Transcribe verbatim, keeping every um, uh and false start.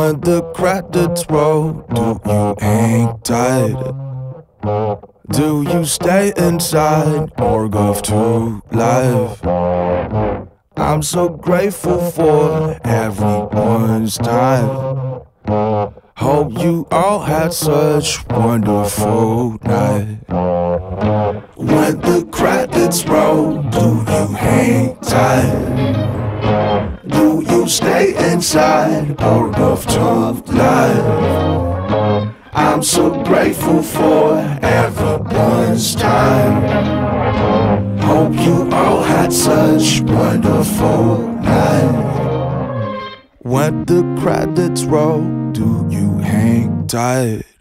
When the credits roll, do you hang tight? Do you stay inside or go to life? I'm so grateful for everyone's time. Hope you all had such wonderful night. When the credits roll, do you hang tight? Do you stay inside or go to life? I'm so grateful for everyone's time. Hope you all had such wonderful night. When the credits roll, do you hang tight?